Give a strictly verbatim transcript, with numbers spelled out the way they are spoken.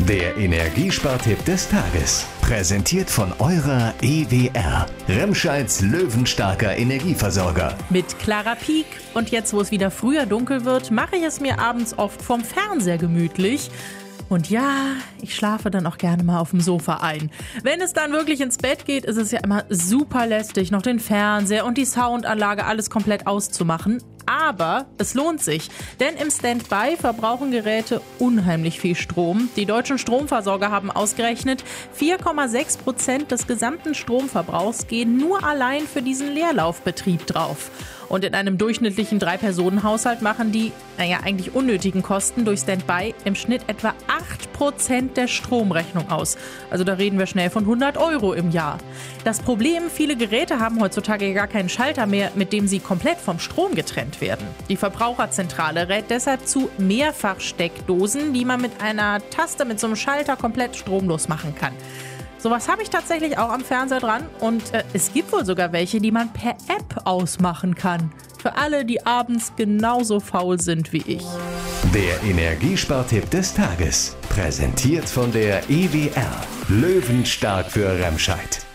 Der Energiespartipp des Tages. Präsentiert von eurer E W R. Remscheids löwenstarker Energieversorger. Mit Clara Pieck. Und jetzt, wo es wieder früher dunkel wird, mache ich es mir abends oft vom Fernseher gemütlich. Und ja, ich schlafe dann auch gerne mal auf dem Sofa ein. Wenn es dann wirklich ins Bett geht, ist es ja immer super lästig, noch den Fernseher und die Soundanlage alles komplett auszumachen. Aber es lohnt sich, denn im Standby verbrauchen Geräte unheimlich viel Strom. Die deutschen Stromversorger haben ausgerechnet, vier Komma sechs Prozent des gesamten Stromverbrauchs gehen nur allein für diesen Leerlaufbetrieb drauf. Und in einem durchschnittlichen Drei-Personen-Haushalt machen die, naja, eigentlich unnötigen Kosten durch Standby im Schnitt etwa acht Prozent der Stromrechnung aus. Also da reden wir schnell von hundert Euro im Jahr. Das Problem, viele Geräte haben heutzutage gar keinen Schalter mehr, mit dem sie komplett vom Strom getrennt werden. Die Verbraucherzentrale rät deshalb zu Mehrfachsteckdosen, die man mit einer Taste mit so einem Schalter komplett stromlos machen kann. Sowas habe ich tatsächlich auch am Fernseher dran und äh, es gibt wohl sogar welche, die man per App ausmachen kann. Für alle, die abends genauso faul sind wie ich. Der Energiespartipp des Tages. Präsentiert von der E W R. Löwenstark für Remscheid.